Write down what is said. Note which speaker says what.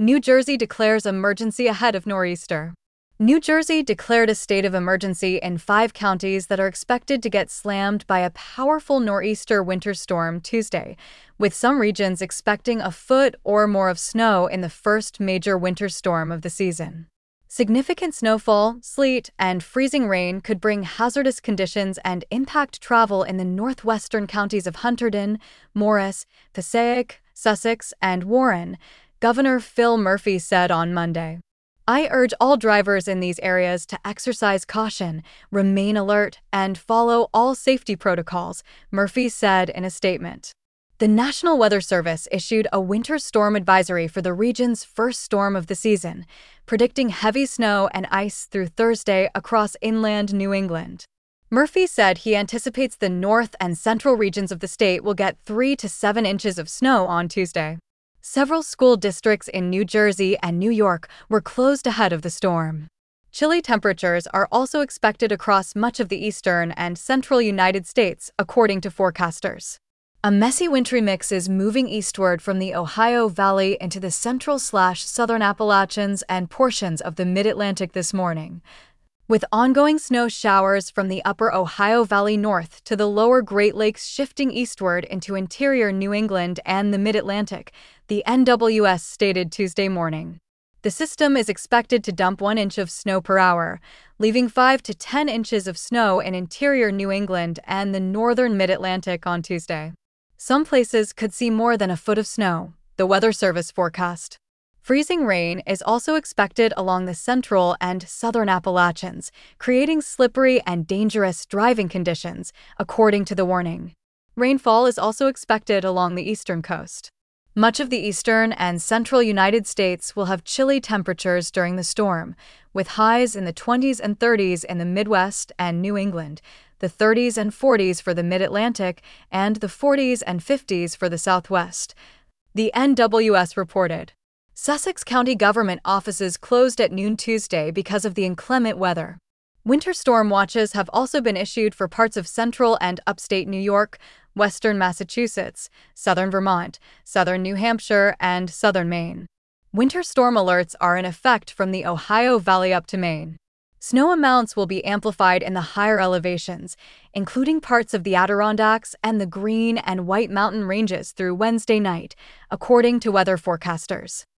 Speaker 1: New Jersey declares emergency ahead of nor'easter. New Jersey declared a state of emergency in 5 counties that are expected to get slammed by a powerful nor'easter winter storm Tuesday, with some regions expecting a foot or more of snow in the first major winter storm of the season. Significant snowfall, sleet, and freezing rain could bring hazardous conditions and impact travel in the northwestern counties of Hunterdon, Morris, Passaic, Sussex, and Warren, Governor Phil Murphy said on Monday. "I urge all drivers in these areas to exercise caution, remain alert, and follow all safety protocols," Murphy said in a statement. The National Weather Service issued a winter storm advisory for the region's first storm of the season, predicting heavy snow and ice through Thursday across inland New England. Murphy said he anticipates the north and central regions of the state will get 3 to 7 inches of snow on Tuesday. Several school districts in New Jersey and New York were closed ahead of the storm. Chilly temperatures are also expected across much of the eastern and central United States, according to forecasters. A messy wintry mix is moving eastward from the Ohio Valley into the central/southern Appalachians and portions of the Mid-Atlantic this morning, with ongoing snow showers from the upper Ohio Valley north to the lower Great Lakes shifting eastward into interior New England and the Mid-Atlantic, the NWS stated Tuesday morning. The system is expected to dump 1 inch of snow per hour, leaving 5 to 10 inches of snow in interior New England and the northern Mid-Atlantic on Tuesday. Some places could see more than a foot of snow, the Weather Service forecast. Freezing rain is also expected along the central and southern Appalachians, creating slippery and dangerous driving conditions, according to the warning. Rainfall is also expected along the eastern coast. Much of the eastern and central United States will have chilly temperatures during the storm, with highs in the 20s and 30s in the Midwest and New England, the 30s and 40s for the Mid-Atlantic, and the 40s and 50s for the Southwest, the NWS reported. Sussex County government offices closed at noon Tuesday because of the inclement weather. Winter storm watches have also been issued for parts of central and upstate New York, western Massachusetts, southern Vermont, southern New Hampshire, and southern Maine. Winter storm alerts are in effect from the Ohio Valley up to Maine. Snow amounts will be amplified in the higher elevations, including parts of the Adirondacks and the Green and White Mountain ranges through Wednesday night, according to weather forecasters.